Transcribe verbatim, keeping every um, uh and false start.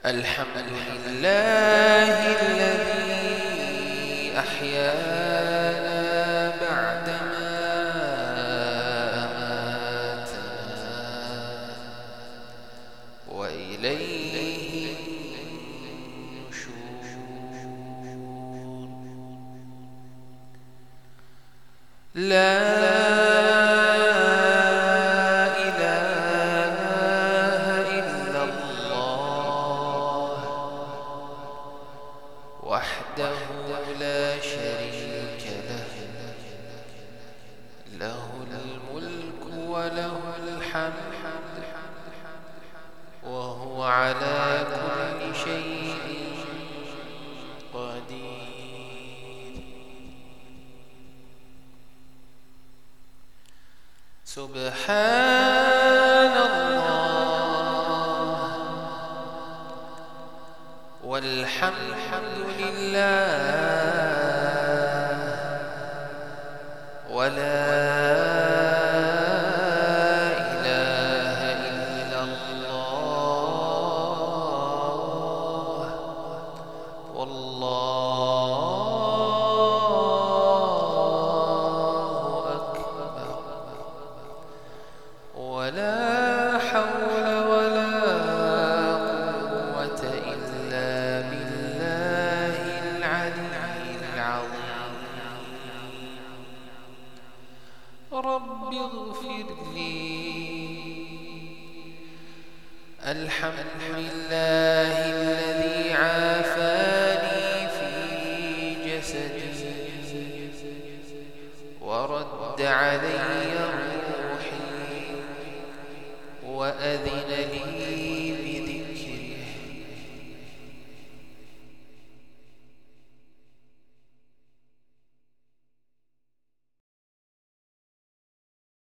الحمد لله الذي أحيانا بعدما أماتنا وإليه النشور. لا وحده لا شريك له، له الملك وله الحمد وهو على كل شيء قدير. سبحان الله والحمد لله ولا إله إلا الله والله أكبر. ولا حول ولا قوة إلا بالله العلي العظيم. رب اغفر لي. الحمد لله الذي عافاني في جسدي ورد علي روحي وأذن